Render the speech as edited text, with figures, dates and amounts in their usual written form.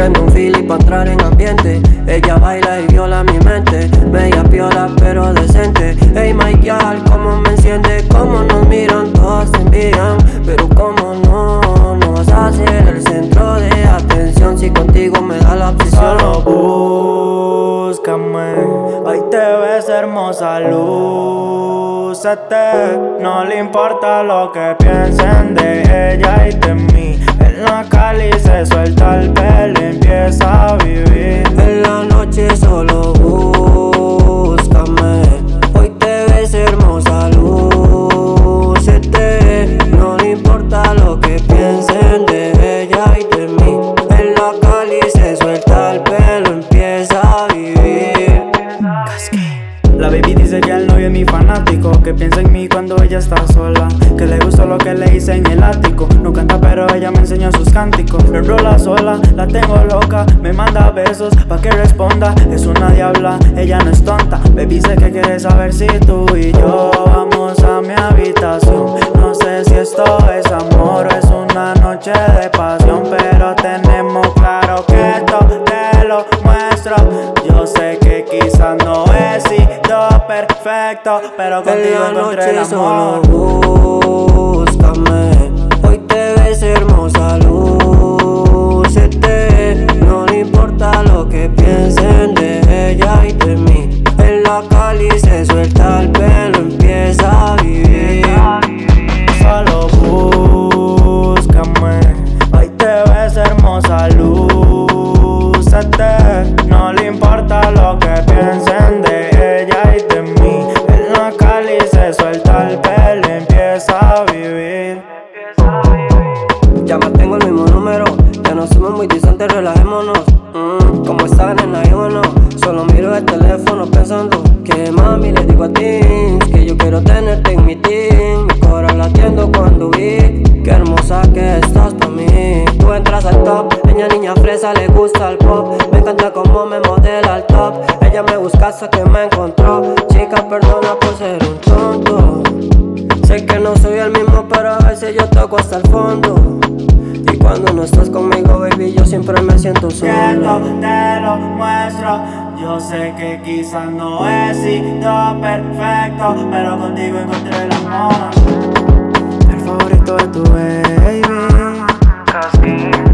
Prendo un fili pa' entrar en ambiente. Ella baila y viola mi mente. Media piola pero decente. Hey my girl, cómo me enciende. Cómo nos miran, todas te envían. Pero cómo no vas a ser el centro de atención si contigo me da la presión. Solo búscame, hoy te ves hermosa, lúcete. No le importa lo que piensen de ella y de mí. En la Cali se suelta el pelo y empieza a vivir. En la noche solo búscame, hoy te ves hermosa, lúcete. No le importa lo que piensen de ella y de mí. En la Cali se suelta el pelo, empieza a vivir. La baby dice que el novio es mi fanático, que piensa en mí cuando ella está sola, que le gustó lo que le hice en el ático. No canta pero ella me enseñó sus cánticos. Me enrola sola, la tengo loca, me manda besos pa' que responda. Es una diabla, ella no es tonta. Baby sé que quiere saber si tú y yo vamos a mi habitación. No sé si esto es amor o es una noche de pasión, pero tenemos claro que esto te lo muestro. Yo sé que quizás no he sido perfecto, pero contigo encontré el amor. Búscame, hoy te ves hermosa, lúcete. No le importa lo que piensen de ella y de mí. En la Cali se suelta el pelo, empieza a vivir. Solo búscame, hoy te ves hermosa, lúcete. No le importa lo que piensen de ella y de mí. En la Cali se suelta el pelo y empieza a vivir. Ya mantengo el mismo número, ya no somos muy distantes, relajémonos. ¿Cómo estás, nena? Y bueno, solo miro el teléfono pensando que mami le digo a ti que yo quiero tenerte en mi team. Mi corazón latiendo cuando vi qué hermosa que estás pa' mí. Tú entras al top, ella niña fresa, le gusta el pop. Me encanta cómo me modela al top. Ella me busca hasta que me encontró. Chica, perdona por ser un tonto. Sé que no soy el mismo, pero a veces yo toco hasta el fondo. Y cuando no estás conmigo, baby, yo siempre me siento solo. Te lo muestro. Yo sé que quizás no he sido perfecto, pero contigo encontré el amor. El favorito de tu baby.